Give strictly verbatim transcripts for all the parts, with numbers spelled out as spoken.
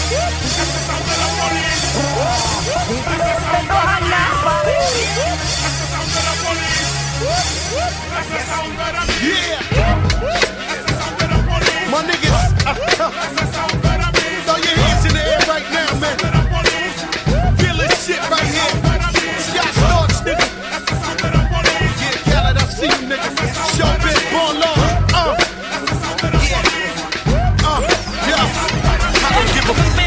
Yeah, my niggas, uh, throw your hands in the air right now, man. Feel this shit right here. Scott Storch, nigga. Yeah, Khaled, I see you, nigga. Showbiz, born law. Uh, yeah, uh, yeah. I don't give a fuck.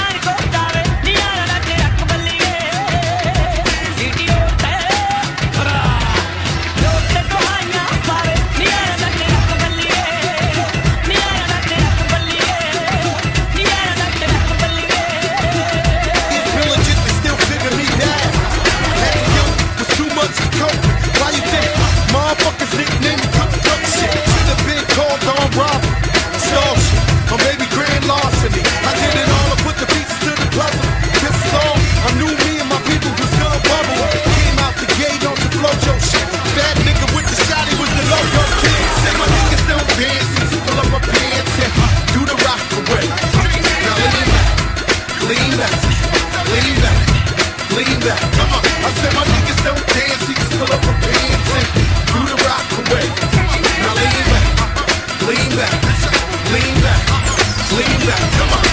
Lean back, come on. I said my niggas don't dance, he just pull up a pants and do the rock away. Now lean back, lean back, lean back, lean back, come on.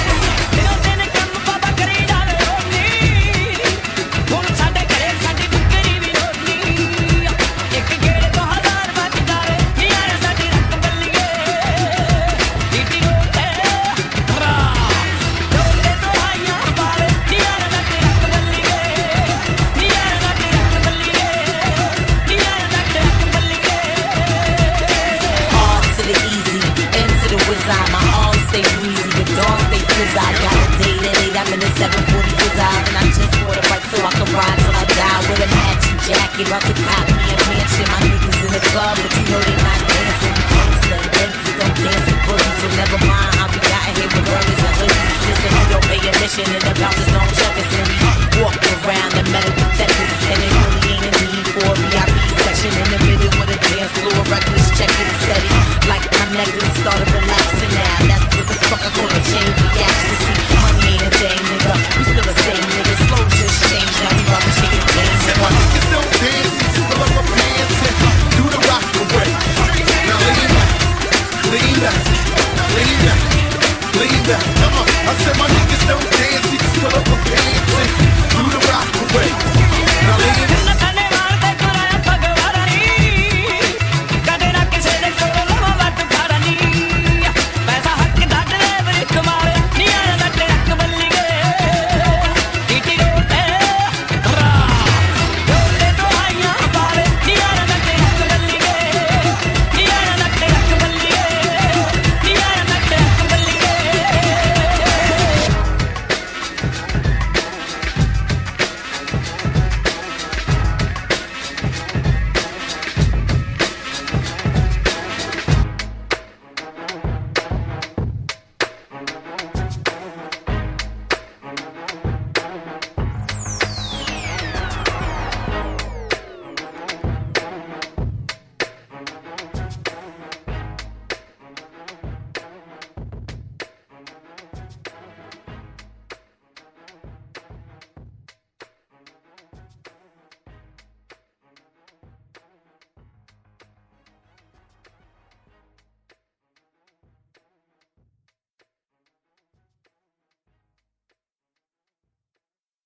My arms stay breezy, the dogs stay fizz. I got a date at eight, I'm in the seven forty fizz. And I just bought a bike so I can ride till I die with a matching jacket. About to cop me a mansion. My niggas in the club, but you know they not dancing. Gangsta, gangsta don't dance in boogies. So never mind how we got here with burgers and hoodies. Listen, we don't pay admission and the bouncers don't check us. And we walk around the metal detectors. And it really ain't a need for a V I P section. In the middle with a dance floor, reckless check it steady. Like my necklace started relaxing now. That's what the fuck I call a chain reaction. See, money ain't a thing, nigga. We still the same, nigga. Slow just change. Now we rockin' shaking games. And my niggas don't dance, he just pull up my pants and do the rock away. Now lean back, lean back, lean back, lean back. Come on, I said my niggas